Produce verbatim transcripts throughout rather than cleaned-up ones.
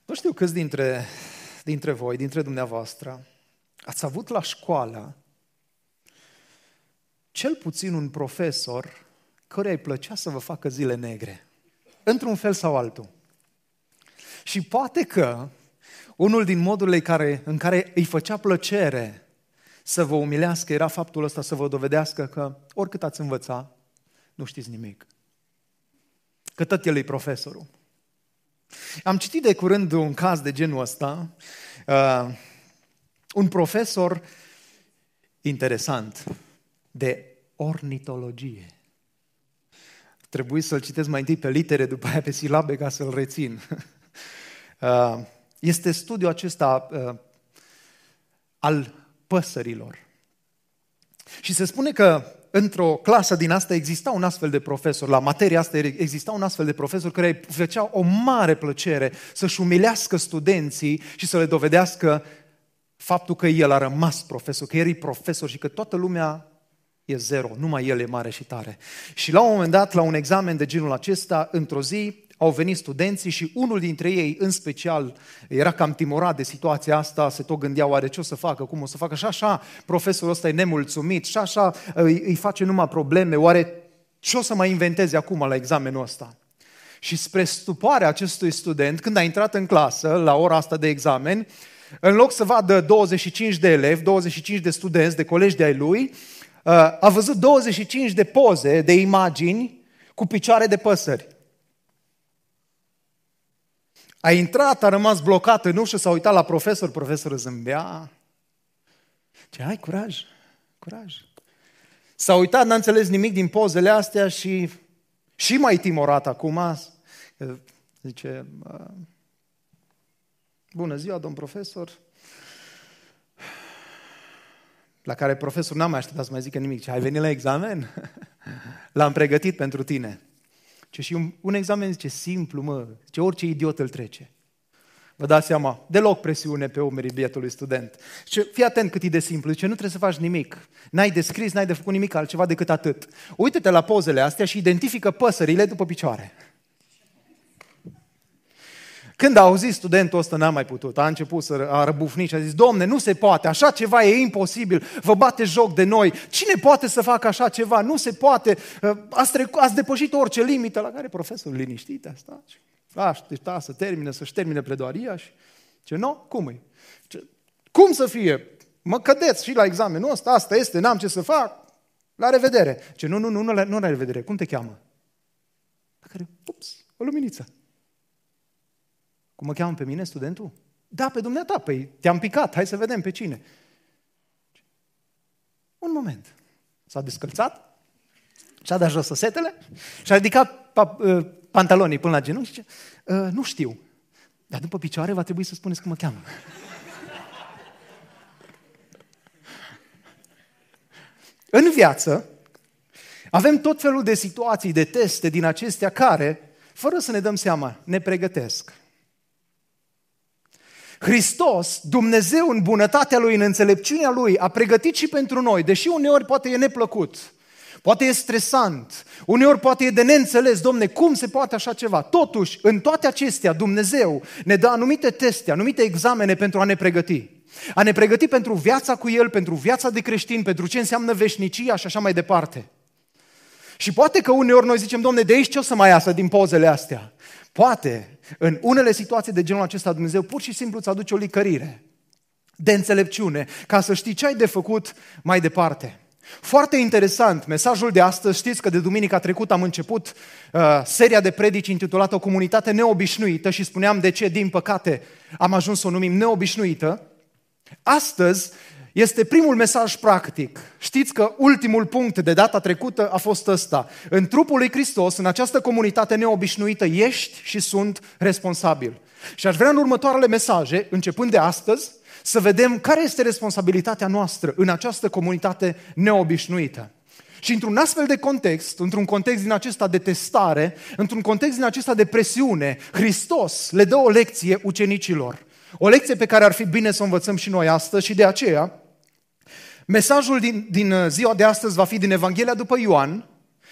Nu știu câți dintre, dintre voi, dintre dumneavoastră, ați avut la școală cel puțin un profesor căruia îi plăcea să vă facă zile negre, într-un fel sau altul. Și poate că unul din modurile care, în care îi făcea plăcere să vă umilească era faptul ăsta, să vă dovedească că oricât ați învăța, nu știți nimic. Că tot el e profesorul. Am citit de curând un caz de genul ăsta, uh, un profesor interesant de ornitologie. Trebuie să-l citesc mai întâi pe litere, după aia pe silabe ca să-l rețin. Uh, este studiul acesta uh, al păsărilor. Și se spune că într-o clasă din asta exista un astfel de profesor, la materia asta exista un astfel de profesor care îi făcea o mare plăcere să-și umilească studenții și să le dovedească faptul că el a rămas profesor, că el e profesor și că toată lumea e zero, numai el e mare și tare. Și la un moment dat, la un examen de genul acesta, într-o zi, au venit studenții și unul dintre ei, în special, era cam timorat de situația asta, se tot gândea oare ce o să facă, cum o să facă, și așa profesorul ăsta e nemulțumit, și așa îi, îi face numai probleme, oare ce o să mai inventeze acum la examenul ăsta? Și spre stupoarea acestui student, când a intrat în clasă, la ora asta de examen, în loc să vadă douăzeci și cinci de elevi, douăzeci și cinci de studenți, de colegi de-ai lui, a văzut douăzeci și cinci de poze, de imagini cu picioare de păsări. A intrat, a rămas blocat în ușă, s-a uitat la profesor, profesorul zâmbea. Ce, ai curaj, curaj. S-a uitat, n-a înțeles nimic din pozele astea și și mai timorat acum. Zice, bună ziua, domn profesor. La care profesorul n-a mai așteptat să mai zică nimic. Ce, ai venit la examen? L-am pregătit pentru tine. Ce, și un, un examen, zice, simplu, mă, zice, orice idiot îl trece. Vă dați seama, deloc presiune pe umerii bietului student. Zice, fii atent cât e de simplu, zice, nu trebuie să faci nimic. N-ai de scris, n-ai de făcut nimic altceva decât atât. Uită-te la pozele astea și identifică păsările după picioare. Când a auzit studentul ăsta, n-a mai putut, a început să a răbufni și a zis, Domne, nu se poate, așa ceva e imposibil, vă bate joc de noi, cine poate să facă așa ceva, nu se poate, ați, trecu- ați depășit orice limită, la care profesorul liniștit a stat și aștepta să termine, să-și termine pledoaria și ce, nu, cum e? Ce, cum să fie? Mă cădeți și la examenul ăsta, asta este, n-am ce să fac, la revedere. Ce, nu, nu, nu, nu, la, nu la revedere, cum te cheamă? La care, ups, o luminiță. Cum mă cheamă pe mine, studentul? Da, pe dumneata, păi te-am picat, hai să vedem pe cine. Un moment. S-a descălțat, și-a dat jos săsetele, și-a ridicat pantalonii până la genunchi și zice, nu știu, dar după picioare va trebui să spuneți cum mă cheamă. În viață avem tot felul de situații, de teste din acestea care, fără să ne dăm seama, ne pregătesc. Hristos, Dumnezeu în bunătatea Lui, în înțelepciunea Lui, a pregătit și pentru noi, deși uneori poate e neplăcut, poate e stresant, uneori poate e de neînțeles, Domne, cum se poate așa ceva? Totuși, în toate acestea, Dumnezeu ne dă anumite teste, anumite examene pentru a ne pregăti. A ne pregăti pentru viața cu El, pentru viața de creștin, pentru ce înseamnă veșnicia și așa mai departe. Și poate că uneori noi zicem, Domne, de aici ce o să mai iasă din pozele astea? Poate, în unele situații de genul acesta, Dumnezeu pur și simplu îți aduce o licărire de înțelepciune, ca să știi ce ai de făcut mai departe. Foarte interesant, mesajul de astăzi, știți că de duminica trecută am început uh, seria de predici intitulată O comunitate neobișnuită și spuneam de ce, din păcate, am ajuns să o numim neobișnuită. Astăzi este primul mesaj practic. Știți că ultimul punct de data trecută a fost ăsta. În trupul lui Hristos, în această comunitate neobișnuită, ești și sunt responsabil. Și aș vrea în următoarele mesaje, începând de astăzi, să vedem care este responsabilitatea noastră în această comunitate neobișnuită. Și într-un astfel de context, într-un context din acesta de testare, într-un context din acesta de presiune, Hristos le dă o lecție ucenicilor. O lecție pe care ar fi bine să o învățăm și noi astăzi și de aceea mesajul din, din ziua de astăzi va fi din Evanghelia după Ioan,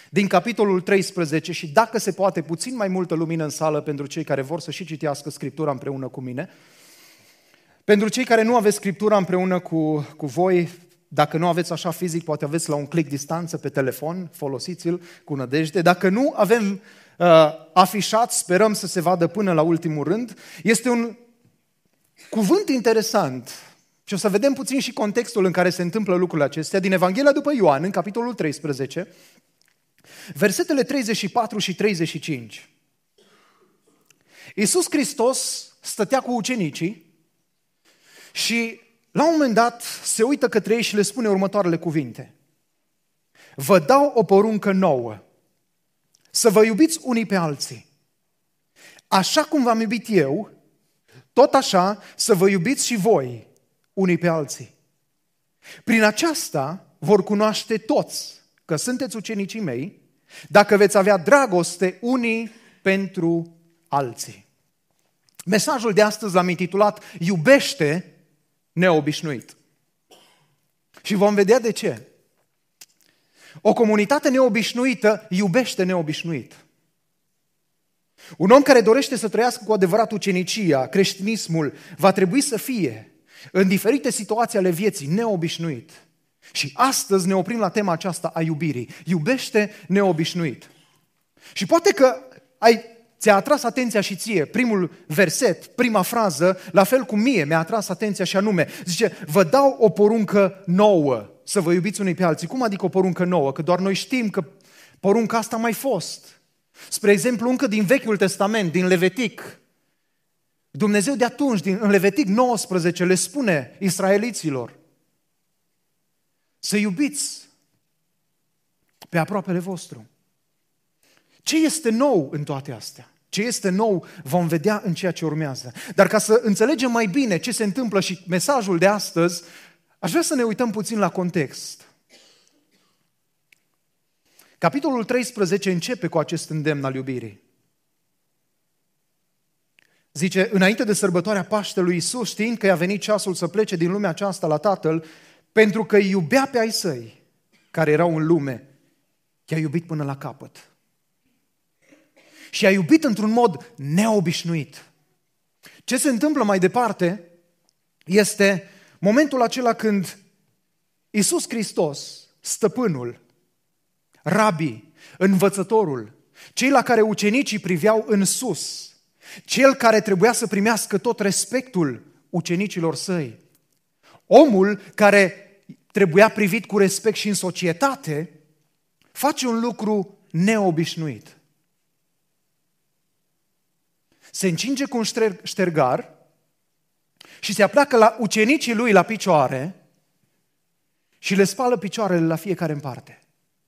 din capitolul treisprezece și dacă se poate puțin mai multă lumină în sală pentru cei care vor să și citească Scriptura împreună cu mine. Pentru cei care nu aveți Scriptura împreună cu, cu voi, dacă nu aveți așa fizic, poate aveți la un click distanță pe telefon, folosiți-l cu nădejde. Dacă nu avem uh, afișat, sperăm să se vadă până la ultimul rând. Este un cuvânt interesant și o să vedem puțin și contextul în care se întâmplă lucrurile acestea din Evanghelia după Ioan, în capitolul treisprezece, versetele treizeci și patru și treizeci și cinci. Iisus Hristos stătea cu ucenicii și la un moment dat se uită către ei și le spune următoarele cuvinte. Vă dau o poruncă nouă, să vă iubiți unii pe alții. Așa cum v-am iubit eu, tot așa să vă iubiți și voi unii pe alții. Prin aceasta vor cunoaște toți că sunteți ucenicii mei, dacă veți avea dragoste unii pentru alții. Mesajul de astăzi l-am intitulat Iubește neobișnuit. Și vom vedea de ce. O comunitate neobișnuită iubește neobișnuit. Un om care dorește să trăiască cu adevărat ucenicia, creștinismul, va trebui să fie în diferite situații ale vieții neobișnuit. Și astăzi ne oprim la tema aceasta a iubirii. Iubește neobișnuit. Și poate că ai, ți-a atras atenția și ție primul verset, prima frază, la fel cum mie mi-a atras atenția și anume, zice, vă dau o poruncă nouă să vă iubiți unii pe alții. Cum adică o poruncă nouă? Că doar noi știm că porunca asta a mai fost. Spre exemplu, încă din Vechiul Testament, din Levitic, Dumnezeu de atunci, din, în Levitic nouăsprezece, le spune israeliților să iubiți pe aproapele vostru. Ce este nou în toate astea? Ce este nou vom vedea în ceea ce urmează. Dar ca să înțelegem mai bine ce se întâmplă și mesajul de astăzi, aș vrea să ne uităm puțin la context. Capitolul treisprezece începe cu acest îndemn al iubirii. Zice, înainte de sărbătoarea Paștelui, Iisus, știind că i-a venit ceasul să plece din lumea aceasta la Tatăl, pentru că îi iubea pe ai săi, care erau în lume, i-a iubit până la capăt. Și a iubit într-un mod neobișnuit. Ce se întâmplă mai departe este momentul acela când Iisus Hristos, stăpânul, rabii, învățătorul, cei la care ucenicii priveau în sus, cel care trebuia să primească tot respectul ucenicilor săi, omul care trebuia privit cu respect și în societate, face un lucru neobișnuit. Se încinge cu un ștergar și se apleacă la ucenicii lui la picioare și le spală picioarele la fiecare în parte.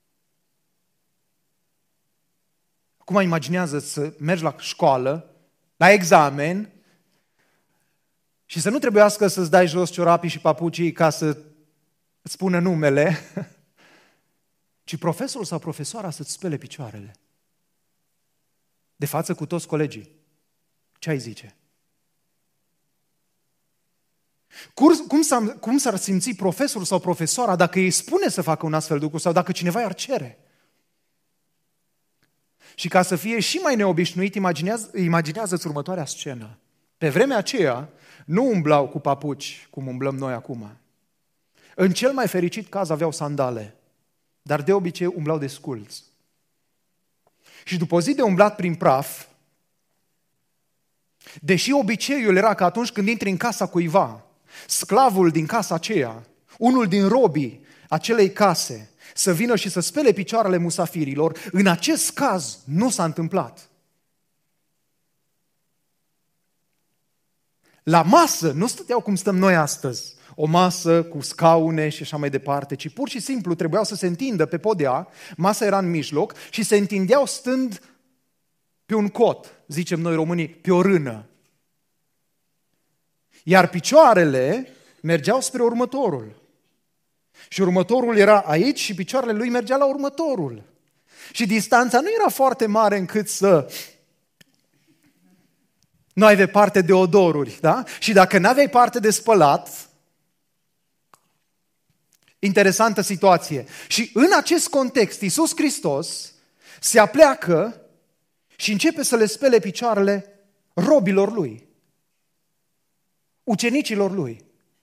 Acum imaginează să mergi la școală, la examen și să nu trebuiască să-ți dai jos ciorapii și papucii ca să îți spună numele, ci profesorul sau profesoara să-ți spele picioarele. De față cu toți colegii. Ce ai zice? Cum, s-a, cum s-ar simți profesorul sau profesoara dacă îi spune să facă un astfel de lucru sau dacă cineva i-ar cere? Și ca să fie și mai neobișnuit, imaginează, imaginează-ți următoarea scenă. Pe vremea aceea nu umblau cu papuci cum umblăm noi acum. În cel mai fericit caz aveau sandale, dar de obicei umblau desculți. Și după o zi de umblat prin praf, deși obiceiul era că atunci când intri în casa cuiva, sclavul din casa aceea, unul din robii acelei case, să vină și să spele picioarele musafirilor, în acest caz nu s-a întâmplat. La masă nu stăteau cum stăm noi astăzi, o masă cu scaune și așa mai departe, ci pur și simplu trebuiau să se întindă pe podea, masa era în mijloc și se întindeau stând pe un cot, zicem noi românii, pe o rână. Iar picioarele mergeau spre următorul. Și următorul era aici și picioarele lui mergea la următorul. Și distanța nu era foarte mare încât să nu aveai parte de odoruri, da? Și dacă nu aveai parte de spălat, Interesantă situație. Și în acest context, Iisus Hristos se apleacă și începe să le spele picioarele robilor lui, ucenicilor lui.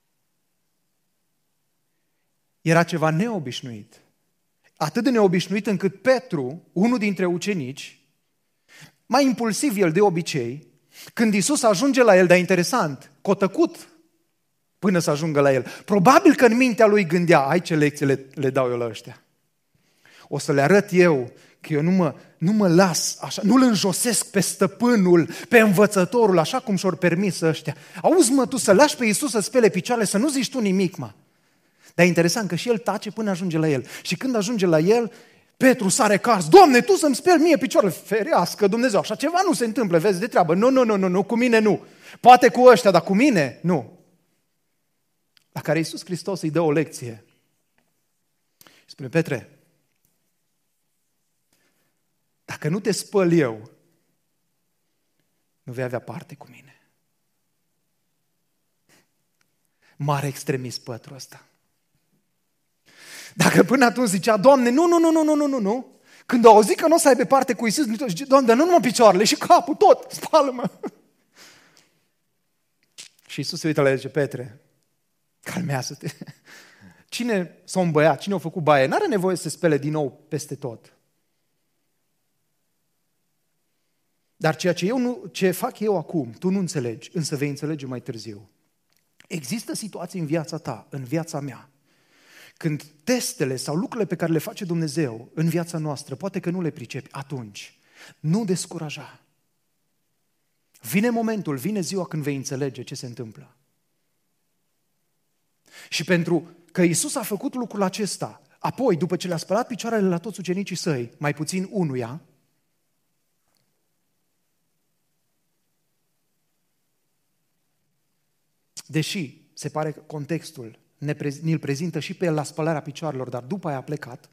Era ceva neobișnuit. Atât de neobișnuit încât Petru, unul dintre ucenici, mai impulsiv el de obicei, când Iisus ajunge la el, dar interesant, cotăcut până să ajungă la el. Probabil că în mintea lui gândea, ai ce lecții le, le dau eu la ăștia. O să le arăt eu că eu nu mă, nu mă las așa, nu-l înjosesc pe stăpânul, pe învățătorul, așa cum și-or permis ăștia. Auzi mă, tu să lași pe Iisus să spele picioarele, să nu zici tu nimic, mă. Dar e interesant că și el tace până ajunge la el. Și când ajunge la el, Petru sare cars, Doamne, tu să-mi speli mie picioarele. Ferească Dumnezeu, așa ceva nu se întâmplă, vezi de treabă. Nu, nu, nu, nu, nu, cu mine nu. Poate cu ăștia, dar cu mine nu. La care Iisus Hristos îi dă o lecție. Spune, Petre, dacă nu te spăl eu, nu vei avea parte cu mine. Mare extremist Petru ăsta. Dacă până atunci zicea, Doamne, nu, nu, nu, nu, nu, nu, nu, nu. Când au auzit că nu o să aibă parte cu Iisus, zice, Doamne, dar nu numai picioarele, și capul, tot, spală-mă. Și Iisus se uită la el și zice, Petre, calmează-te. Cine s-a îmbăiat, cine a făcut baie, n-are nevoie să se spele din nou peste tot. Dar ceea ce, eu nu, ce fac eu acum, tu nu înțelegi, însă vei înțelege mai târziu. Există situații în viața ta, în viața mea, când testele sau lucrurile pe care le face Dumnezeu în viața noastră, poate că nu le pricepi, atunci nu descuraja. Vine momentul, vine ziua când vei înțelege ce se întâmplă. Și pentru că Iisus a făcut lucrul acesta, apoi, după ce le-a spălat picioarele la toți ucenicii săi, mai puțin unuia, deși se pare că contextul ne pre- ne-l prezintă și pe el la spălarea picioarelor, dar după aia a plecat,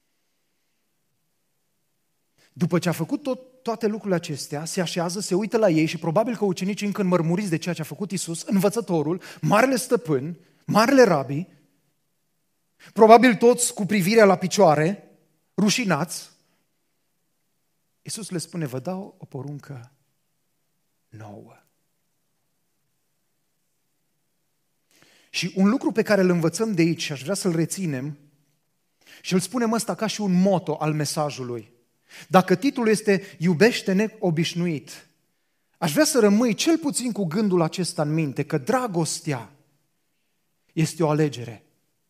după ce a făcut tot, toate lucrurile acestea, se așează, se uită la ei și probabil că ucenicii încă înmărmuriți de ceea ce a făcut Iisus, învățătorul, marele stăpân, marele rabi, probabil toți cu privirea la picioare, rușinați, Iisus le spune, vă dau o poruncă nouă. Și un lucru pe care îl învățăm de aici și aș vrea să-l reținem și îl spunem ăsta ca și un motto al mesajului. Dacă titlul este Iubește neobișnuit, aș vrea să rămâi cel puțin cu gândul acesta în minte, că dragostea este o alegere.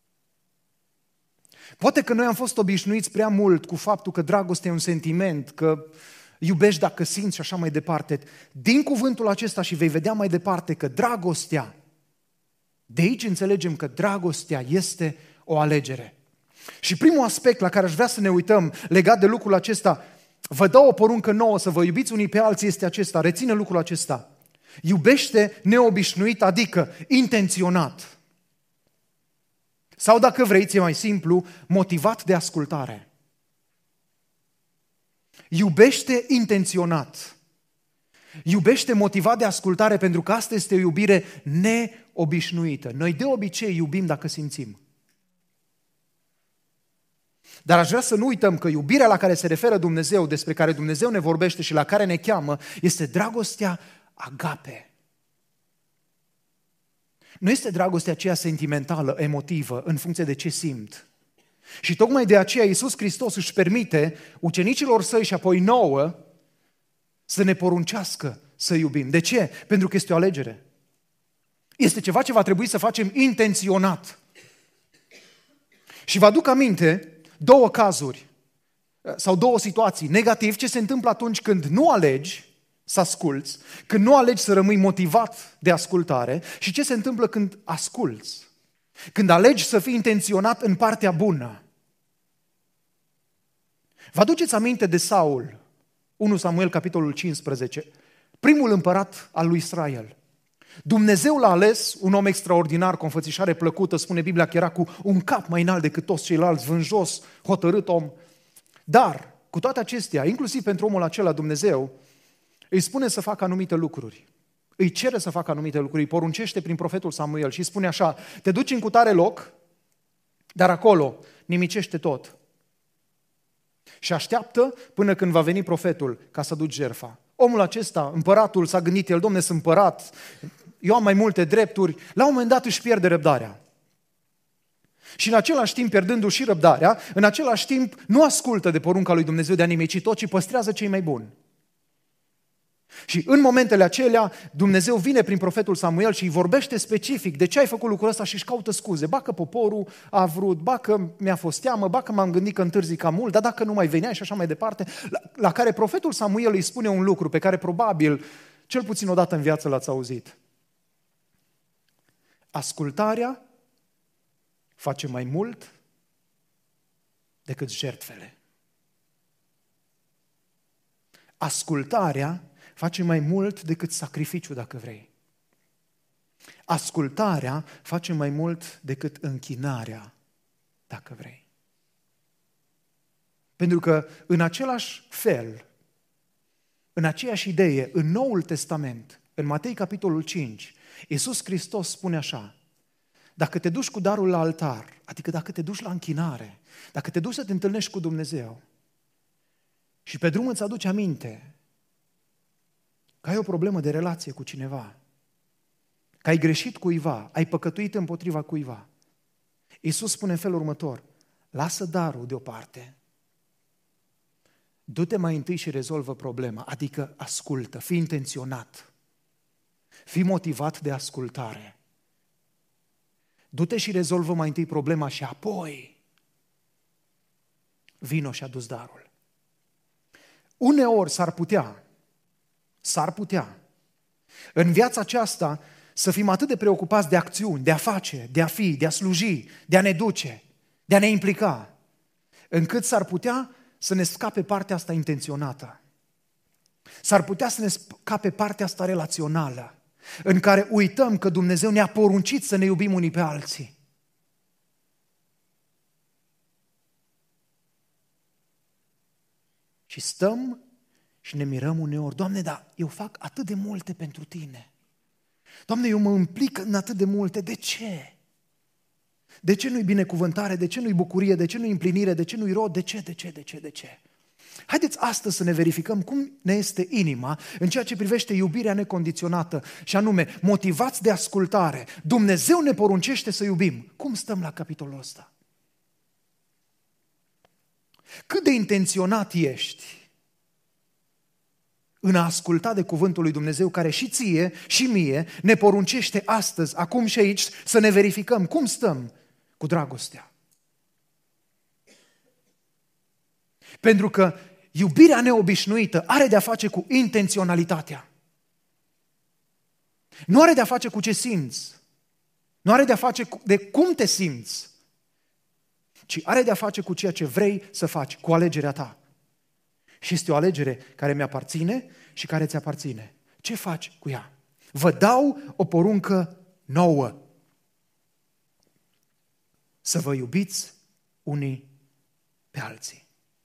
Poate că noi am fost obișnuiți prea mult cu faptul că dragostea e un sentiment, că iubești dacă simți și așa mai departe. Din cuvântul acesta și vei vedea mai departe că dragostea, de aici înțelegem că dragostea este o alegere. Și primul aspect la care aș vrea să ne uităm legat de lucrul acesta, vă dau o poruncă nouă să vă iubiți unii pe alții, este acesta, reține lucrul acesta. Iubește neobișnuit, adică intenționat. Sau dacă vrei, e mai simplu, motivat de ascultare. Iubește intenționat. Iubește motivat de ascultare, pentru că asta este o iubire neobișnuită. Noi de obicei iubim dacă simțim. Dar aș vrea să nu uităm că iubirea la care se referă Dumnezeu, despre care Dumnezeu ne vorbește și la care ne cheamă, este dragostea agape. Nu este dragostea aceea sentimentală, emotivă, în funcție de ce simt. Și tocmai de aceea Iisus Hristos își permite ucenicilor săi și apoi nouă să ne poruncească să iubim. De ce? Pentru că este o alegere. Este ceva ce va trebui să facem intenționat. Și vă aduc aminte două cazuri sau două situații. Negativ, ce se întâmplă atunci când nu alegi să asculți, când nu alegi să rămâi motivat de ascultare, și ce se întâmplă când asculți. Când alegi să fii intenționat în partea bună. Vă aduceți aminte de Saul, unu Samuel, capitolul cincisprezece, primul împărat al lui Israel. Dumnezeu l-a ales, un om extraordinar, cu o înfățișare plăcută, spune Biblia că era cu un cap mai înalt decât toți ceilalți, vânjos, hotărât om. Dar, cu toate acestea, inclusiv pentru omul acela, Dumnezeu îi spune să facă anumite lucruri. Îi cere să facă anumite lucruri, îi poruncește prin profetul Samuel și îi spune așa, te duci în cutare loc Dar acolo nimicește tot. Și așteaptă până când va veni profetul ca să duci jertfa. Omul acesta, împăratul, s-a gândit el, Domne, sunt împărat, eu am mai multe drepturi, la un moment dat își pierde răbdarea. Și în același timp, pierdându-și și răbdarea, în același timp nu ascultă de porunca lui Dumnezeu de a nimici tot, ci păstrează cei mai buni. Și în momentele acelea, Dumnezeu vine prin profetul Samuel și îi vorbește specific de ce ai făcut lucrul ăsta și își caută scuze. Ba că poporul a vrut, ba că mi-a fost teamă, ba că m-am gândit că întârzi cam mult, dar dacă nu mai veneai și așa mai departe. La, la care profetul Samuel îi spune un lucru pe care probabil, cel puțin odată în viață l-ați auzit. Ascultarea face mai mult decât jertfele. Ascultarea face mai mult decât sacrificiu, dacă vrei. Ascultarea face mai mult decât închinarea, dacă vrei. Pentru că în același fel, în aceeași idee, în Noul Testament, în Matei capitolul cinci, Iisus Hristos spune așa: dacă te duci cu darul la altar, adică dacă te duci la închinare, dacă te duci să te întâlnești cu Dumnezeu și pe drum îți aduci aminte că ai o problemă de relație cu cineva, că ai greșit cuiva, ai păcătuit împotriva cuiva, Iisus spune în felul următor: lasă darul deoparte, du-te mai întâi și rezolvă problema, adică ascultă, fii intenționat, fii motivat de ascultare. Du-te și rezolvă mai întâi problema și apoi vino și adu-ți darul. Uneori s-ar putea, s-ar putea, în viața aceasta să fim atât de preocupați de acțiuni, de a face, de a fi, de a sluji, de a ne duce, de a ne implica, încât s-ar putea să ne scape partea asta intenționată. S-ar putea să ne scape partea asta relațională, în care uităm că Dumnezeu ne-a poruncit să ne iubim unii pe alții. Și stăm și ne mirăm uneori: Doamne, dar eu fac atât de multe pentru Tine. Doamne, eu mă implic în atât de multe, de ce? De ce nu-i binecuvântare? De ce nu-i bucurie? De ce nu-i împlinire? De ce nu-i rod? De ce? De ce? De ce? De ce? Haideți astăzi să ne verificăm cum ne este inima în ceea ce privește iubirea necondiționată, și anume, motivați de ascultare. Dumnezeu ne poruncește să iubim. Cum stăm la capitolul ăsta? Cât de intenționat ești în a asculta de cuvântul lui Dumnezeu, care și ție și mie ne poruncește astăzi, acum și aici, să ne verificăm cum stăm cu dragostea. Pentru că iubirea neobișnuită are de-a face cu intenționalitatea. Nu are de-a face cu ce simți. Nu are de-a face cu de cum te simți. Ci are de-a face cu ceea ce vrei să faci, cu alegerea ta. Și este o alegere care mi-aparține și care ți aparține. Ce faci cu ea? Vă dau o poruncă nouă. Să vă iubiți unii pe alții.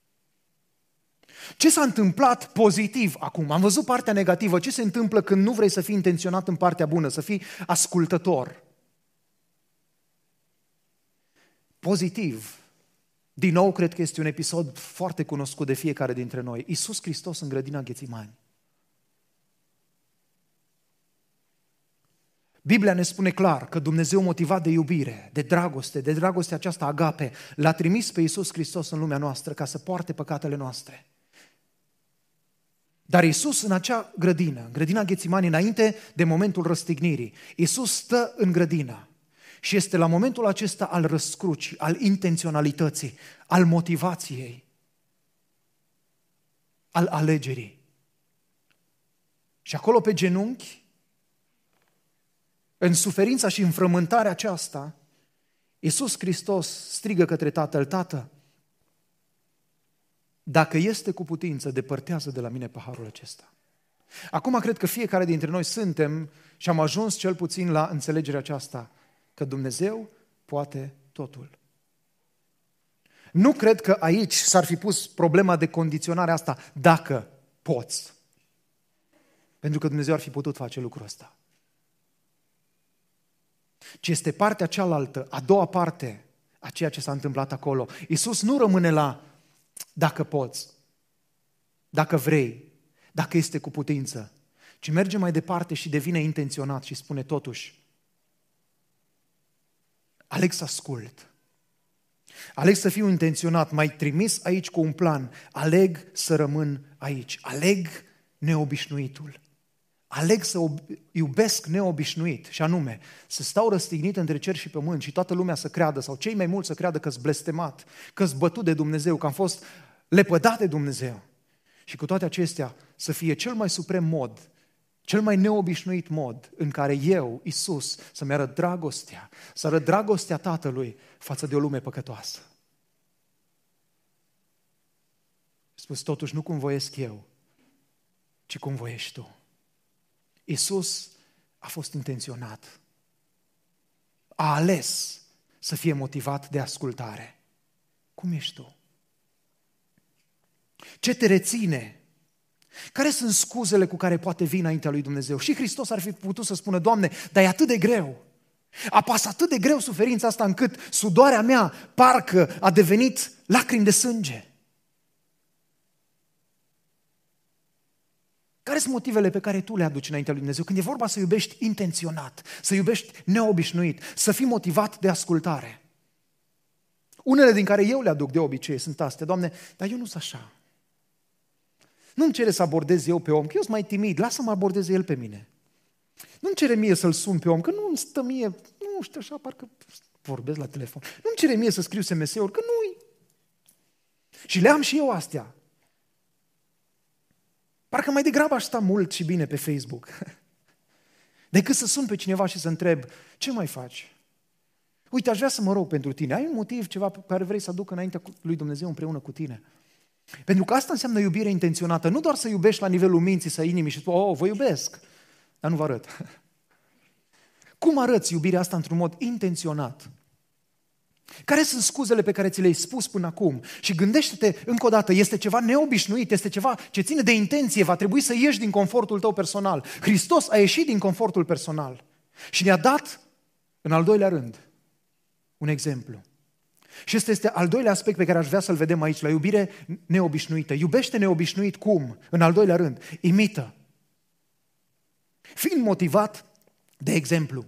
Ce s-a întâmplat pozitiv acum? Am văzut partea negativă. Ce se întâmplă când nu vrei să fii intenționat în partea bună, să fii ascultător? Pozitiv. Din nou, cred că este un episod foarte cunoscut de fiecare dintre noi. Iisus Hristos în grădina Ghețimani. Biblia ne spune clar că Dumnezeu, motivat de iubire, de dragoste, de dragoste aceasta agape, l-a trimis pe Iisus Hristos în lumea noastră ca să poarte păcatele noastre. Dar Iisus în acea grădină, în grădina Ghețimani, înainte de momentul răstignirii, Iisus stă în grădină și este la momentul acesta al răscrucii, al intenționalității, al motivației, al alegerii. Și acolo pe genunchi, în suferința și în frământarea aceasta, Iisus Hristos strigă către Tatăl: Tată, dacă este cu putință, depărtează de la mine paharul acesta. Acum cred că fiecare dintre noi suntem și am ajuns cel puțin la înțelegerea aceasta, că Dumnezeu poate totul. Nu cred că aici s-ar fi pus problema de condiționare asta, dacă poți. Pentru că Dumnezeu ar fi putut face lucrul ăsta. Ci este partea cealaltă, a doua parte a ceea ce s-a întâmplat acolo. Iisus nu rămâne la dacă poți, dacă vrei, dacă este cu putință, ci merge mai departe și devine intenționat și spune totuși, aleg să ascult, aleg să fiu intenționat, m-ai trimis aici cu un plan, aleg să rămân aici, aleg neobișnuitul, aleg să iubesc neobișnuit și anume să stau răstignit între cer și pământ și toată lumea să creadă sau cei mai mulți să creadă că-s blestemat, că-s bătut de Dumnezeu, că am fost lepădat de Dumnezeu și cu toate acestea să fie cel mai suprem mod, cel mai neobișnuit mod în care eu, Iisus, să-mi arăt dragostea, să arăt dragostea Tatălui față de o lume păcătoasă. Spus, totuși nu cum voiesc eu, ci cum voiești tu. Iisus a fost intenționat, a ales să fie motivat de ascultare. Cum ești tu? Ce te reține? Care sunt scuzele cu care poate veni înaintea lui Dumnezeu? Și Hristos ar fi putut să spună, Doamne, dar e atât de greu. Apasă atât de greu suferința asta încât sudoarea mea parcă a devenit lacrimi de sânge. Care sunt motivele pe care tu le aduci înaintea lui Dumnezeu? Când e vorba să iubești intenționat, să iubești neobișnuit, să fii motivat de ascultare. Unele din care eu le aduc de obicei sunt astea, Doamne, dar eu nu sunt așa. Nu-mi cere să abordez eu pe om, că eu sunt mai timid, lasă-mă abordeze el pe mine. Nu-mi cere mie să-l sun pe om, că nu-mi stă mie, nu știu așa, parcă vorbesc la telefon. Nu-mi cere mie să scriu S M S-uri, că nu-i. Și le am și eu astea. Parcă mai degrabă aș sta mult și bine pe Facebook decât să sun pe cineva și să întreb, ce mai faci? Uite, aș vrea să mă rog pentru tine. Ai un motiv, ceva pe care vrei să aduc înaintea lui Dumnezeu împreună cu tine? Pentru că asta înseamnă iubire intenționată. Nu doar să iubești la nivelul minții sau inimii și spui, oh, vă iubesc, dar nu vă arăt. Cum arăți iubirea asta într-un mod intenționat? Care sunt scuzele pe care ți le-ai spus până acum? Și gândește-te încă o dată, este ceva neobișnuit, este ceva ce ține de intenție, va trebui să ieși din confortul tău personal. Hristos a ieșit din confortul personal și ne-a dat, în al doilea rând, un exemplu. Și ăsta este al doilea aspect pe care aș vrea să-l vedem aici, la iubire neobișnuită. Iubește neobișnuit cum? În al doilea rând, imită. Fiind motivat de exemplu.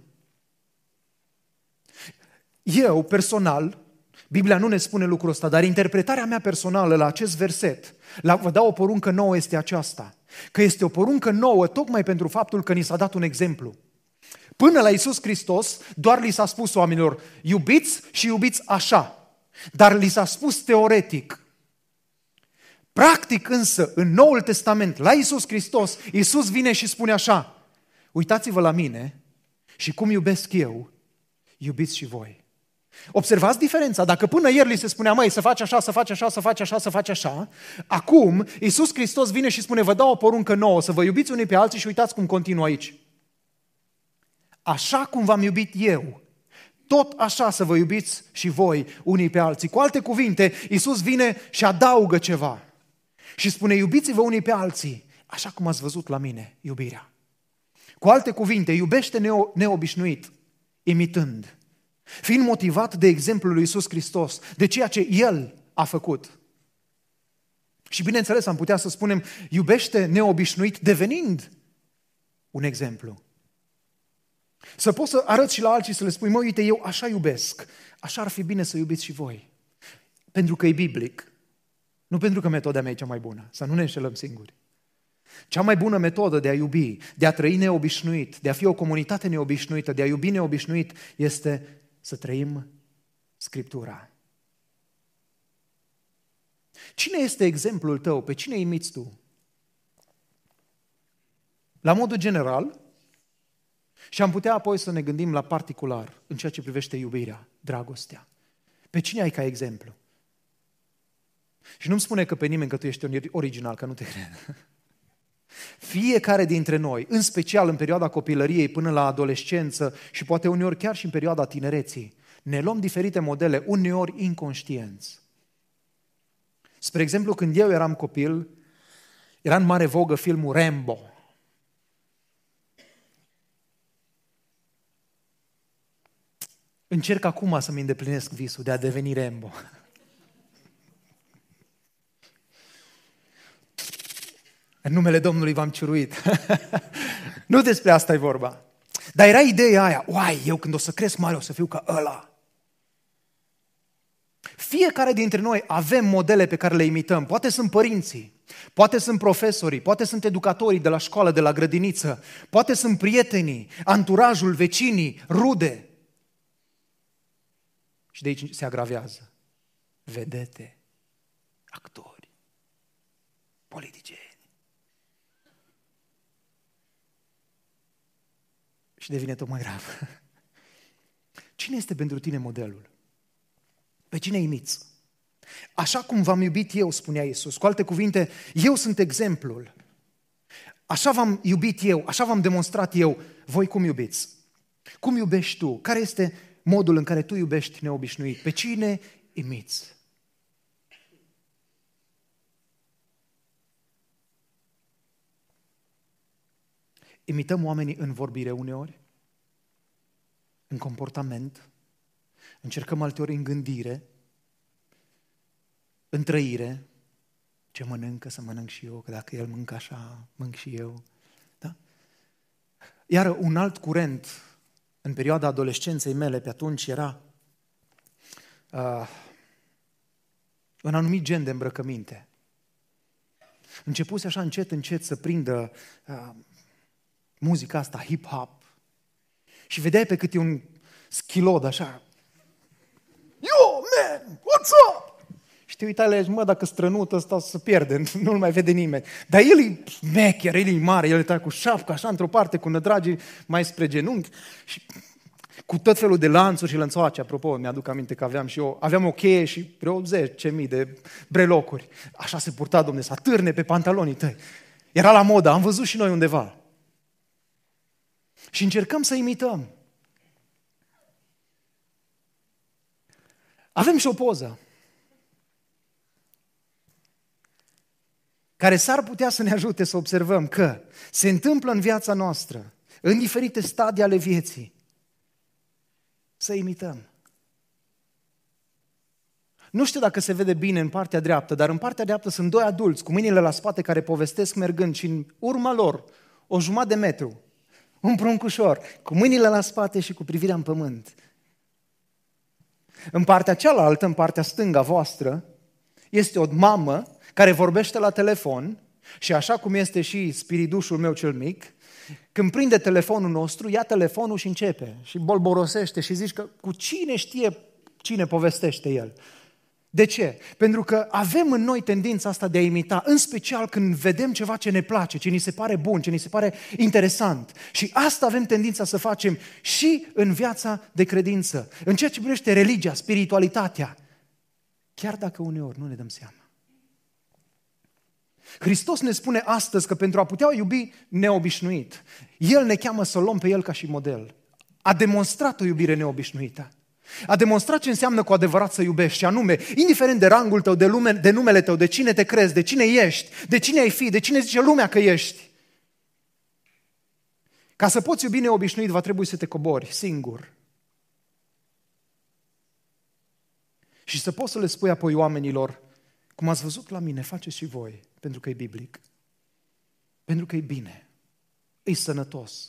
Eu, personal, Biblia nu ne spune lucrul ăsta, dar interpretarea mea personală la acest verset, la vă dau o poruncă nouă, este aceasta. Că este o poruncă nouă tocmai pentru faptul că ni s-a dat un exemplu. Până la Iisus Hristos, doar li s-a spus oamenilor, iubiți și iubiți așa. Dar li s-a spus teoretic. Practic însă, în Noul Testament, la Iisus Hristos, Iisus vine și spune așa, uitați-vă la mine și cum iubesc eu, iubiți și voi. Observați diferența. Dacă până ieri li se spunea, măi, să faci așa, să faci așa, să faci așa, să faci așa, acum Iisus Hristos vine și spune, vă dau o poruncă nouă, să vă iubiți unii pe alții și uitați cum continuă aici. Așa cum v-am iubit eu, tot așa să vă iubiți și voi unii pe alții. Cu alte cuvinte, Iisus vine și adaugă ceva și spune, iubiți-vă unii pe alții, așa cum ați văzut la mine iubirea. Cu alte cuvinte, iubește neo, neobișnuit, imitând, fiind motivat de exemplul lui Iisus Hristos, de ceea ce El a făcut. Și bineînțeles, am putea să spunem, iubește neobișnuit devenind un exemplu. Să poți să arăți și la alții să le spui, mă, uite, eu așa iubesc, așa ar fi bine să iubiți și voi. Pentru că e biblic, nu pentru că metoda mea e cea mai bună, să nu ne înșelăm singuri. Cea mai bună metodă de a iubi, de a trăi neobișnuit, de a fi o comunitate neobișnuită, de a iubi neobișnuit, este să trăim Scriptura. Cine este exemplul tău? Pe cine imiți tu? La modul general, și am putea apoi să ne gândim la particular, în ceea ce privește iubirea, dragostea. Pe cine ai ca exemplu? Și nu-mi spune că pe nimeni că tu ești original, că nu te cred. Fiecare dintre noi, în special în perioada copilăriei până la adolescență și poate uneori chiar și în perioada tinereții, ne luăm diferite modele, uneori inconștienți. Spre exemplu, când eu eram copil, era în mare vogă filmul Rambo. încerc acum să-mi îndeplinesc visul de a deveni Rambo. În numele Domnului v-am ciuruit. Nu despre asta e vorba. Dar era ideea aia, uai, eu când o să cresc mare o să fiu ca ăla. Fiecare dintre noi avem modele pe care le imităm. Poate sunt părinții, poate sunt profesorii, poate sunt educatorii de la școală, de la grădiniță, poate sunt prietenii, anturajul, vecinii, rude. Și de aici se agravează. Vedete, actori, politicieni. Și devine tot mai grav. Cine este pentru tine modelul? Pe cine imiți? Așa cum v-am iubit eu, spunea Iisus. Cu alte cuvinte, eu sunt exemplul. Așa v-am iubit eu, așa v-am demonstrat eu. Voi cum iubiți? Cum iubești tu? Care este modul în care tu iubești neobișnuit? Pe cine imiți? Imităm oamenii în vorbire uneori, în comportament, încercăm alteori în gândire, în trăire, ce mănâncă să mănânc și eu, că dacă el mănâncă așa, mănânc și eu. Da? Iar un alt curent, în perioada adolescenței mele, pe atunci era uh, un anumit gen de îmbrăcăminte. Începuse așa încet, încet să prindă uh, muzica asta, hip-hop. Și vedeai pe cât e un schilod așa. Yo, man, what's up? Și te uitai la el, mă, dacă strănută ăsta să pierde, nu-l mai vede nimeni. Dar el e mecher, el e mare, el e cu șapcă, așa, într-o parte, cu nădragii mai spre genunchi și cu tot felul de lanțuri și lănțoace. Apropo, mi-aduc aminte că aveam și eu, aveam o cheie și vreo zece mii de brelocuri. Așa se purta, domne, să atârne pe pantalonii tăi. Era la modă, am văzut și noi undeva. Și încercăm să imităm. Avem și o poză care s-ar putea să ne ajute să observăm că se întâmplă în viața noastră, în diferite stadii ale vieții, să imităm. Nu știu dacă se vede bine în partea dreaptă, dar în partea dreaptă sunt doi adulți cu mâinile la spate care povestesc mergând și în urma lor o jumătate de metru, un pruncușor, cu mâinile la spate și cu privirea în pământ. În partea cealaltă, în partea stângă voastră, este o mamă care vorbește la telefon și așa cum este și spiridușul meu cel mic, când prinde telefonul nostru, ia telefonul și începe și bolborosește și zici că cu cine știe cine povestește el. De ce? Pentru că avem în noi tendința asta de a imita, în special când vedem ceva ce ne place, ce ni se pare bun, ce ni se pare interesant. Și asta avem tendința să facem și în viața de credință, în ceea ce privește religia, spiritualitatea, chiar dacă uneori nu ne dăm seama. Hristos ne spune astăzi că pentru a putea iubi neobișnuit, El ne cheamă să luăm pe El ca și model. A demonstrat o iubire neobișnuită. A demonstrat ce înseamnă cu adevărat să iubești, și anume, indiferent de rangul tău, de, lume, de numele tău, de cine te crezi, de cine ești, de cine ai fi, de cine zice lumea că ești. Ca să poți iubi neobișnuit, va trebui să te cobori singur. Și să poți să le spui apoi oamenilor, cum ați văzut la mine, faceți și voi, pentru că e biblic, pentru că e bine, e sănătos.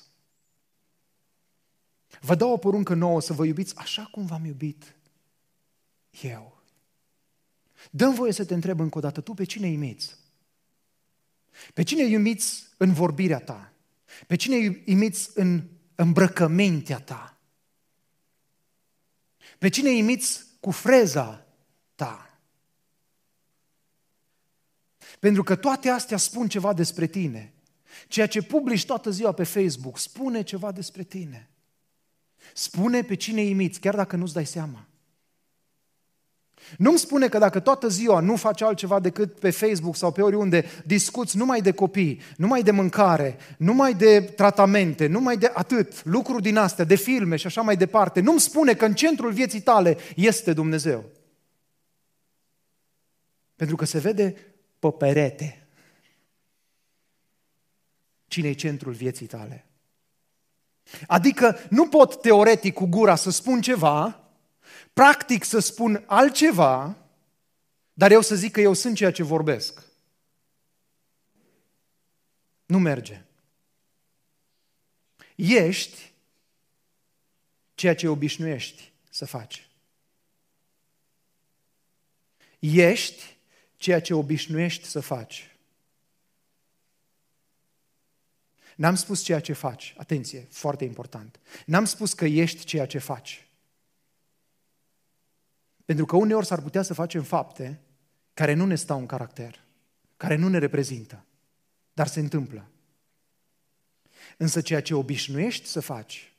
Vă dau o poruncă nouă, să vă iubiți așa cum v-am iubit eu. Dă-mi voie să te întreb încă o dată, tu pe cine imiți? Pe cine imiți în vorbirea ta? Pe cine imiți în îmbrăcămintea ta? Pe cine imiți cu freza ta? Pentru că toate astea spun ceva despre tine. Ceea ce publici toată ziua pe Facebook spune ceva despre tine. Spune pe cine imiți, chiar dacă nu-ți dai seama. Nu-mi spune că dacă toată ziua nu faci altceva decât pe Facebook sau pe oriunde discuți numai de copii, numai de mâncare, numai de tratamente, numai de atât, lucruri din astea, de filme și așa mai departe, nu-mi spune că în centrul vieții tale este Dumnezeu. Pentru că se vede pe perete cine e centrul vieții tale. Adică nu pot teoretic cu gura să spun ceva, practic să spun altceva, dar eu să zic că eu sunt ceea ce vorbesc. Nu merge. Ești ceea ce obișnuiești să faci. Ești ceea ce obișnuiești să faci. N-am spus ceea ce faci. Atenție, foarte important. N-am spus că ești ceea ce faci. Pentru că uneori s-ar putea să facem fapte care nu ne stau în caracter, care nu ne reprezintă, dar se întâmplă. Însă ceea ce obișnuiești să faci,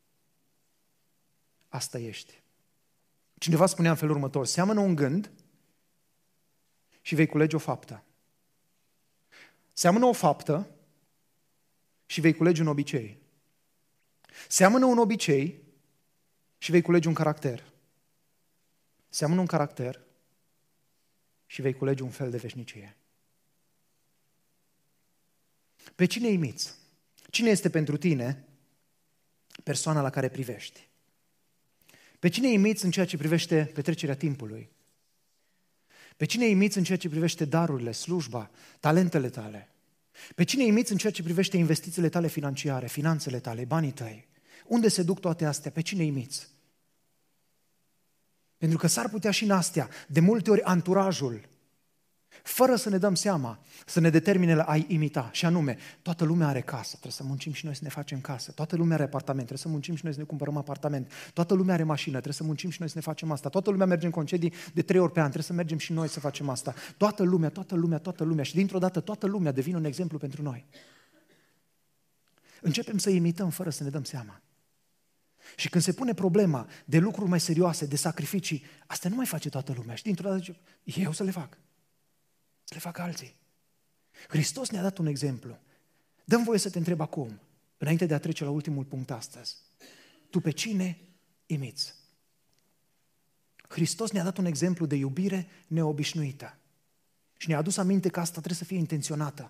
asta ești. Cineva spunea în felul următor: seamănă un gând și vei culege o faptă. Seamănă o faptă și vei culege un obicei. Seamănă un obicei și vei culege un caracter. Seamănă un caracter și vei culege un fel de veșnicie. Pe cine imiți? Cine este pentru tine persoana la care privești? Pe cine imiți în ceea ce privește petrecerea timpului? Pe cine imiți în ceea ce privește darurile, slujba, talentele tale? Pe cine imiți în ceea ce privește investițiile tale financiare, finanțele tale, banii tăi? Unde se duc toate astea? Pe cine imiți? Pentru că s-ar putea și în astea, de multe ori, anturajul, fără să ne dăm seama, să ne determine la a-i imita. Și anume, toată lumea are casă, trebuie să muncim și noi să ne facem casă. Toată lumea are apartament, trebuie să muncim și noi să ne cumpărăm apartament. Toată lumea are mașină, trebuie să muncim și noi să ne facem asta. Toată lumea merge în concedii de trei ori pe an, trebuie să mergem și noi să facem asta. Toată lumea, toată lumea, toată lumea. Și dintr-o dată toată lumea devine un exemplu pentru noi. Începem să imităm fără să ne dăm seama. Și când se pune problema de lucruri mai serioase, de sacrificii, asta nu mai face toată lumea. Și dintr-o dată zice: eu să le fac. Să le facă alții. Hristos ne-a dat un exemplu. Dă-mi voie să te întreb acum, înainte de a trece la ultimul punct astăzi. Tu pe cine imiți? Hristos ne-a dat un exemplu de iubire neobișnuită. Și ne-a adus aminte că asta trebuie să fie intenționată.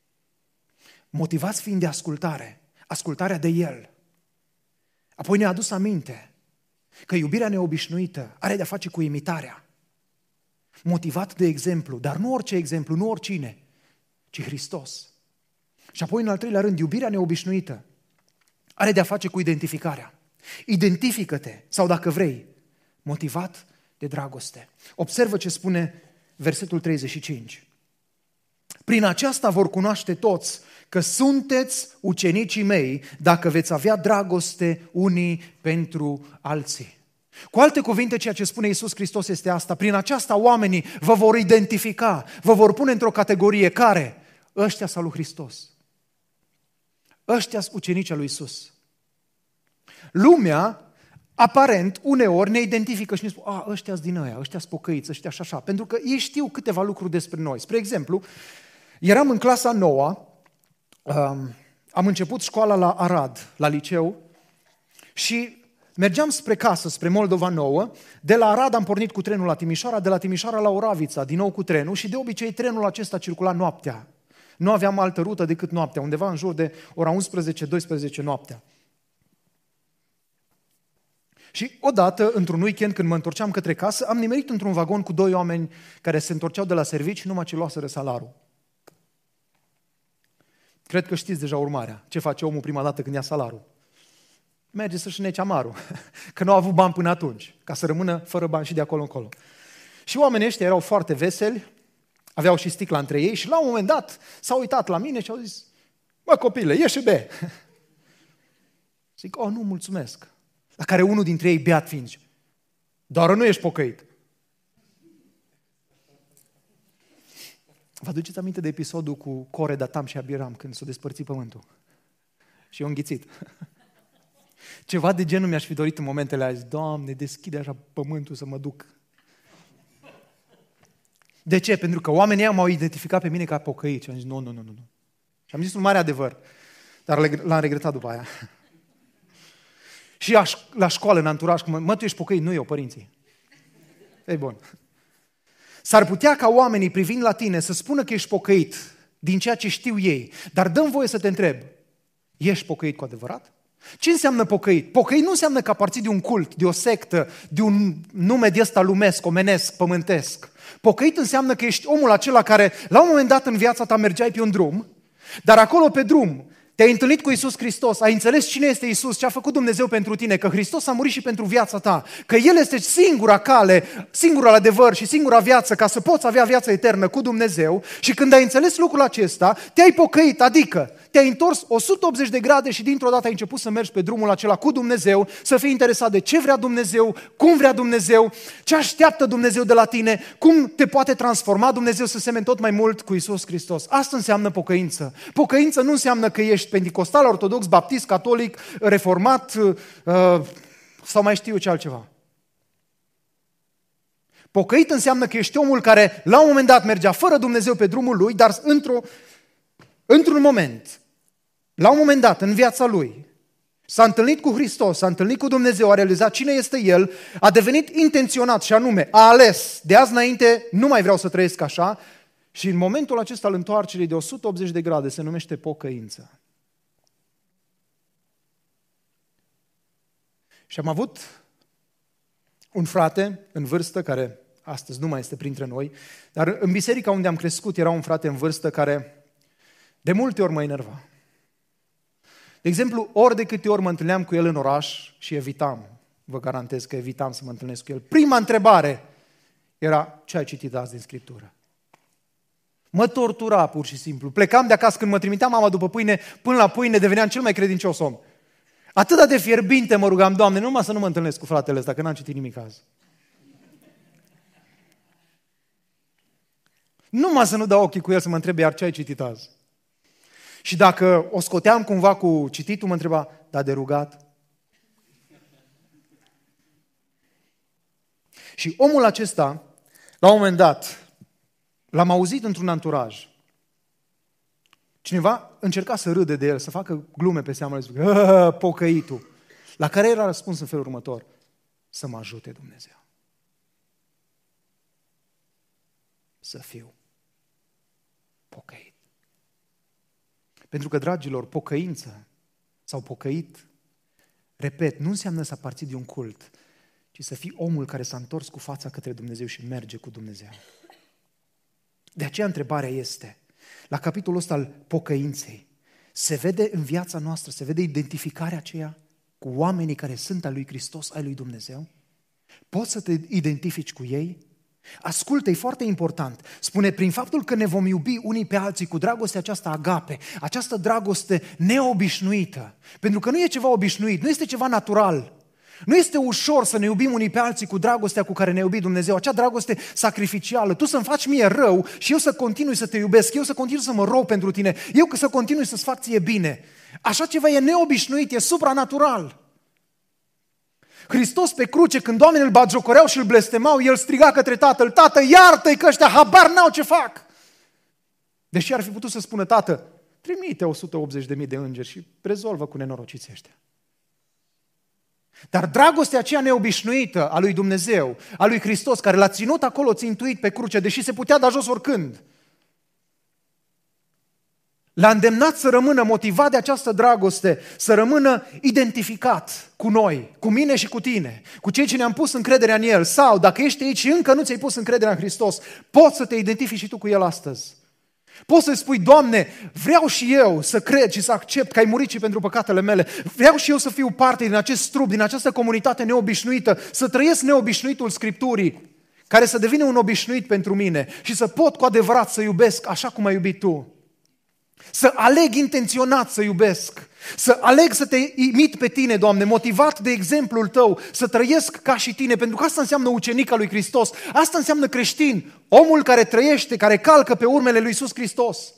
Motivați fiind de ascultare, ascultarea de El. Apoi ne-a adus aminte că iubirea neobișnuită are de-a face cu imitarea. Motivat de exemplu, dar nu orice exemplu, nu oricine, ci Hristos. Și apoi, în al treilea rând, iubirea neobișnuită are de-a face cu identificarea. Identifică-te, sau dacă vrei, motivat de dragoste. Observă ce spune versetul treizeci și cinci. Prin aceasta vor cunoaște toți că sunteți ucenicii mei dacă veți avea dragoste unii pentru alții. Cu alte cuvinte, ceea ce spune Iisus Hristos este asta: prin aceasta oamenii vă vor identifica, vă vor pune într-o categorie care? Ăștia s-au lui Hristos. Ăștia-s ucenicii lui Iisus. Lumea, aparent, uneori ne identifică și ne spune: a, ăștia-s din ăia, ăștia-s pocăiți, ăștia și așa, pentru că ei știu câteva lucruri despre noi. Spre exemplu, eram în clasa nouă, um, am început școala la Arad, la liceu, și mergeam spre casă, spre Moldova Nouă. De la Arad am pornit cu trenul la Timișoara, de la Timișoara la Oravița, din nou cu trenul, și de obicei trenul acesta circula noaptea. Nu aveam altă rută decât noaptea, undeva în jur de ora unsprezece douăsprezece noaptea. Și odată, într-un weekend, când mă întorceam către casă, am nimerit într-un vagon cu doi oameni care se întorceau de la servici numai ce luaseră salarul. Cred că știți deja urmarea. Ce face omul prima dată când ia salarul? Merge să-și nece amarul, că nu au avut bani până atunci, ca să rămână fără bani și de acolo încolo. Și oamenii ăștia erau foarte veseli, aveau și sticla între ei și la un moment dat s-au uitat la mine și au zis: mă, copile, ieși și be. Zic: oh, nu, mulțumesc. La care unul dintre ei, beat fiind, zice: doar nu ești pocăit. Vă aduceți aminte de episodul cu Core, Datam și Abiram când s-a despărțit pământul? Și eu înghițit. Ceva de genul mi-aș fi dorit în momentele azi. Doamne, deschide așa pământul să mă duc. De ce? Pentru că oamenii m-au identificat pe mine ca pocăit. Și am zis: nu, nu, nu, nu. Și am zis un mare adevăr. Dar l-am regretat după aia. Și la școală, în anturaj, cum: mă, tu ești pocăit? Nu eu, părinții. Ei, bun. S-ar putea ca oamenii, privind la tine, să spună că ești pocăit din ceea ce știu ei. Dar dă-mi voie să te întreb: ești pocăit cu adevărat? Ce înseamnă pocăit? Pocăit nu înseamnă că aparții de un cult, de o sectă, de un nume de ăsta lumesc, omenesc, pământesc. Pocăit înseamnă că ești omul acela care la un moment dat în viața ta mergeai pe un drum, dar acolo pe drum te-ai întâlnit cu Iisus Hristos, ai înțeles cine este Iisus, ce a făcut Dumnezeu pentru tine, că Hristos a murit și pentru viața ta, că El este singura cale, singurul adevăr și singura viață ca să poți avea viața eternă cu Dumnezeu și când ai înțeles lucrul acesta, te-ai pocăit, adică te-ai întors o sută optzeci de grade și dintr-o dată ai început să mergi pe drumul acela cu Dumnezeu, să fii interesat de ce vrea Dumnezeu, cum vrea Dumnezeu, ce așteaptă Dumnezeu de la tine, cum te poate transforma Dumnezeu să semeni tot mai mult cu Iisus Hristos. Asta înseamnă pocăință. Pocăință nu înseamnă că ești penticostal, ortodox, baptist, catolic, reformat uh, sau mai știu eu ce altceva. Pocăit înseamnă că ești omul care la un moment dat mergea fără Dumnezeu pe drumul lui, dar într-o, într-un moment, la un moment dat în viața lui, s-a întâlnit cu Hristos, s-a întâlnit cu Dumnezeu, a realizat cine este El, a devenit intenționat și anume a ales, de azi înainte nu mai vreau să trăiesc așa și în momentul acesta al întoarcerii de o sută optzeci de grade se numește pocăință. Și am avut un frate în vârstă care astăzi nu mai este printre noi, dar în biserica unde am crescut era un frate în vârstă care de multe ori mă enerva. De exemplu, ori de câte ori mă întâlneam cu el în oraș și evitam, vă garantez că evitam să mă întâlnesc cu el, prima întrebare era: ce ai citit azi din Scriptură? Mă tortura pur și simplu. Plecam de acasă când mă trimitea mama după pâine, până la pâine deveneam cel mai credincios om. Atât de fierbinte mă rugam: Doamne, numai să nu mă întâlnesc cu fratele ăsta, că n-am citit nimic azi. Numai să nu dau ochii cu el să mă întrebe: iar ce ai citit azi? Și dacă o scoteam cumva cu cititul, mă întreba: da, de rugat? Și omul acesta, la un moment dat, l-am auzit într-un anturaj. Cineva încerca să râde de el, să facă glume pe seama lui, zice: pocăitul. La care era răspuns în felul următor: să mă ajute Dumnezeu să fiu pocăit. Pentru că, dragilor, pocăință sau pocăit, repet, nu înseamnă să aparții de un cult, ci să fii omul care s-a întors cu fața către Dumnezeu și merge cu Dumnezeu. De aceea întrebarea este, la capitolul ăsta al pocăinței, se vede în viața noastră, se vede identificarea aceea cu oamenii care sunt al lui Hristos, ai lui Dumnezeu? Poți să te identifici cu ei? Ascultă, e foarte important. Spune, prin faptul că ne vom iubi unii pe alții cu dragostea aceasta agape, această dragoste neobișnuită, pentru că nu e ceva obișnuit, nu este ceva natural. Nu este ușor să ne iubim unii pe alții cu dragostea cu care ne-a iubit Dumnezeu, acea dragoste sacrificială. Tu să-mi faci mie rău și eu să continui să te iubesc, eu să continui să mă rog pentru tine, eu să continui să-ți fac ție bine. Așa ceva e neobișnuit, e supranatural. Hristos pe cruce, când oamenii îl batjocoreau și îl blestemau, el striga către Tatăl: Tată, iartă-i că ăștia habar n-au ce fac. Deși ar fi putut să spună: Tată, trimite o sută optzeci de mii de îngeri și rezolvă cu nenorociții ăștia. Dar dragostea aceea neobișnuită a lui Dumnezeu, a lui Hristos, care l-a ținut acolo țintuit pe cruce, deși se putea da jos oricând, l-a îndemnat să rămână motivat de această dragoste, să rămână identificat cu noi, cu mine și cu tine, cu cei ce ne-am pus încrederea în El. Sau, dacă ești aici și încă nu ți-ai pus încrederea în Hristos, poți să te identifici și tu cu El astăzi. Poți să-i spui: Doamne, vreau și eu să cred și să accept că ai murit și pentru păcatele mele. Vreau și eu să fiu parte din acest trup, din această comunitate neobișnuită, să trăiesc neobișnuitul Scripturii, care să devină un obișnuit pentru mine și să pot cu adevărat să iubesc așa cum ai iubit tu. Să aleg intenționat să iubesc, să aleg să te imit pe tine, Doamne, motivat de exemplul Tău, să trăiesc ca și tine, pentru că asta înseamnă ucenic al lui Hristos, asta înseamnă creștin, omul care trăiește, care calcă pe urmele lui Iisus Hristos.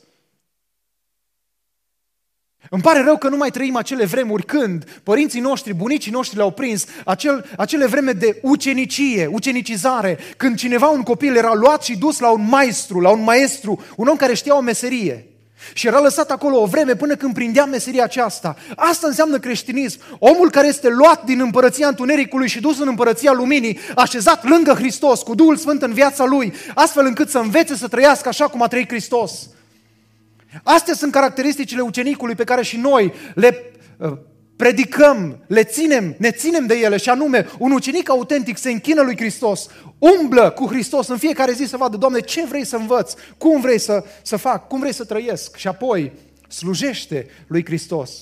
Îmi pare rău că nu mai trăim acele vremuri când părinții noștri, bunicii noștri le-au prins, acel, acele vreme de ucenicie, ucenicizare, când cineva, un copil, era luat și dus la un maestru, la un maestru, un om care știa o meserie. Și era lăsat acolo o vreme până când prindea meseria aceasta. Asta înseamnă creștinism. Omul care este luat din împărăția întunericului și dus în împărăția luminii, așezat lângă Hristos, cu Duhul Sfânt în viața lui, astfel încât să învețe să trăiască așa cum a trăit Hristos. Astea sunt caracteristicile ucenicului pe care și noi le uh, predicăm, le ținem, ne ținem de ele și anume, un ucenic autentic se închină lui Hristos, umblă cu Hristos în fiecare zi să vadă, Doamne, ce vrei să învăț, cum vrei să, să fac, cum vrei să trăiesc și apoi slujește lui Hristos.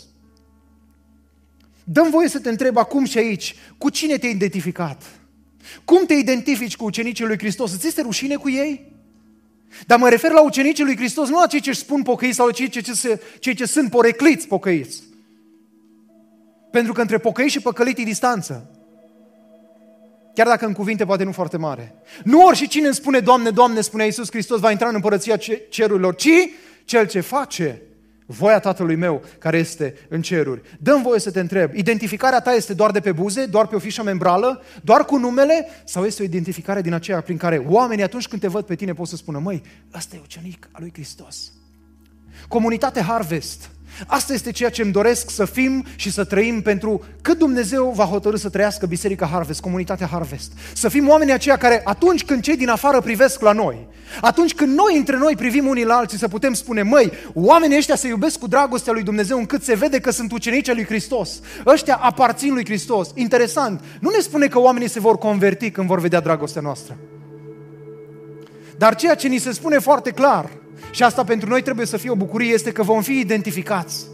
Dă-mi voie să te întreb acum și aici, cu cine te-ai identificat? Cum te identifici cu ucenicii lui Hristos? Îți este rușine cu ei? Dar mă refer la ucenicii lui Hristos, nu la cei ce își spun pocăiți sau cei ce, ce, cei ce sunt porecliți pocăiți. Pentru că între pocăiți și păcălit e distanță. Chiar dacă în cuvinte poate nu foarte mare. Nu ori și cine îmi spune, Doamne, Doamne, spunea Iisus Hristos, va intra în împărăția cerurilor, ci cel ce face voia Tatălui meu care este în ceruri. Dă-mi voie să te întreb, identificarea ta este doar de pe buze, doar pe o fișă membrală, doar cu numele, sau este o identificare din aceea prin care oamenii atunci când te văd pe tine pot să spună, măi, ăsta e ucenic al lui Hristos. Comunitate Harvest. Asta este ceea ce îmi doresc să fim și să trăim pentru cât Dumnezeu va hotărî să trăiască Biserica Harvest, Comunitatea Harvest. Să fim oamenii aceia care atunci când cei din afară privesc la noi, atunci când noi între noi privim unii la alții, să putem spune, măi, oamenii ăștia se iubesc cu dragostea lui Dumnezeu încât se vede că sunt ucenici ai lui Hristos. Ăștia aparțin lui Hristos. Interesant, nu ne spune că oamenii se vor converti când vor vedea dragostea noastră. Dar ceea ce ni se spune foarte clar, și asta pentru noi trebuie să fie o bucurie, este că vom fi identificați.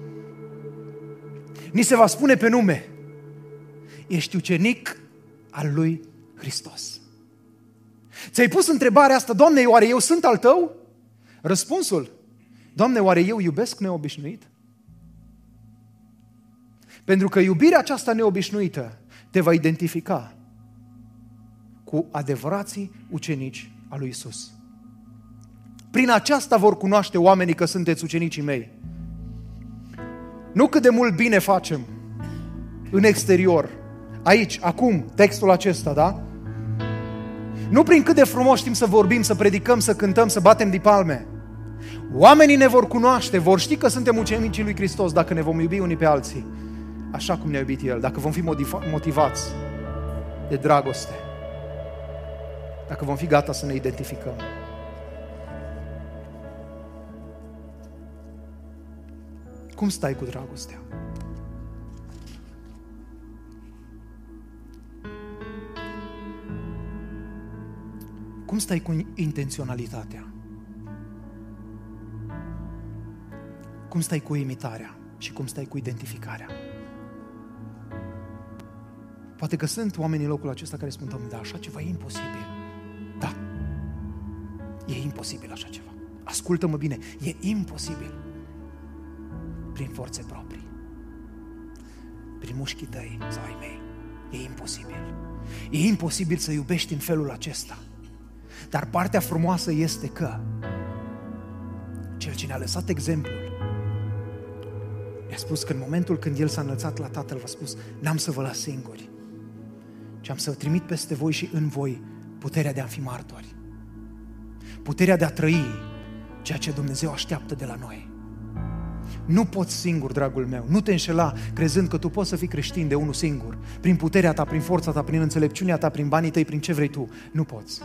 Ni se va spune pe nume, ești ucenic al lui Hristos. Ți-ai pus întrebarea asta, Doamne, oare eu sunt al Tău? Răspunsul, Doamne, oare eu iubesc neobișnuit? Pentru că iubirea aceasta neobișnuită te va identifica cu adevărații ucenici al lui Iisus. Prin aceasta vor cunoaște oamenii că sunteți ucenicii mei. Nu cât de mult bine facem în exterior, aici, acum, textul acesta, da? Nu prin cât de frumos știm să vorbim, să predicăm, să cântăm, să batem de palme. Oamenii ne vor cunoaște, vor ști că suntem ucenicii lui Hristos dacă ne vom iubi unii pe alții, așa cum ne-a iubit El, dacă vom fi motivați de dragoste, dacă vom fi gata să ne identificăm. Cum stai cu dragostea? Cum stai cu intenționalitatea? Cum stai cu imitarea? Și cum stai cu identificarea? Poate că sunt oameni în locul acesta care spun, Doamne, da, așa ceva e imposibil. Da, e imposibil așa ceva. Ascultă-mă bine, e imposibil. Prin forțe proprii, prin mușchii tăi sau ai mei. E imposibil. E imposibil să iubești în felul acesta. Dar partea frumoasă este că Cel ce ne-a lăsat exemplul i-a spus că în momentul când El s-a înălțat la Tatăl, v-a spus, n-am să vă las singuri, ci am să vă trimit peste voi și în voi puterea de a fi martori. Puterea de a trăi ceea ce Dumnezeu așteaptă de la noi. Nu poți singur, dragul meu, nu te înșela crezând că tu poți să fii creștin de unul singur, prin puterea ta, prin forța ta, prin înțelepciunea ta, prin banii tăi, prin ce vrei tu. Nu poți.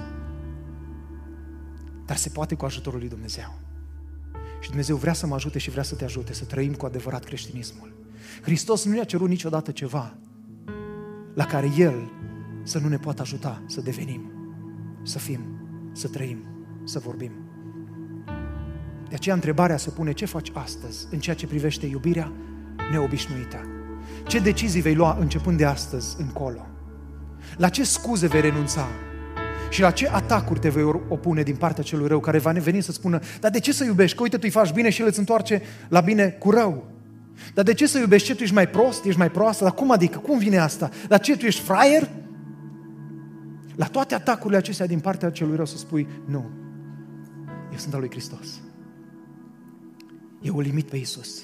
Dar se poate cu ajutorul lui Dumnezeu. Și Dumnezeu vrea să mă ajute și vrea să te ajute să trăim cu adevărat creștinismul. Hristos nu ne-a cerut niciodată ceva la care El să nu ne poată ajuta să devenim, să fim, să trăim, să vorbim. De aceea întrebarea se pune, ce faci astăzi în ceea ce privește iubirea neobișnuită? Ce decizii vei lua începând de astăzi încolo? La ce scuze vei renunța? Și la ce atacuri te vei opune din partea celui rău care va veni să spună, dar de ce să iubești? Că uite, tu îi faci bine și el îți întoarce la bine cu rău. Dar de ce să iubești? Ce, tu ești mai prost? Ești mai proastă? Dar cum adică? Cum vine asta? Dar ce, tu ești fraier? La toate atacurile acestea din partea celui rău să spui, nu, eu sunt al lui Hristos. Eu îl imit pe Iisus.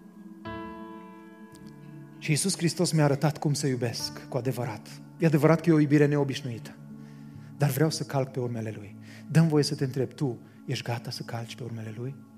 Și Iisus Hristos mi-a arătat cum să iubesc cu adevărat. E adevărat că e o iubire neobișnuită, dar vreau să calc pe urmele Lui. Dă-mi voie să te întreb, tu ești gata să calci pe urmele Lui?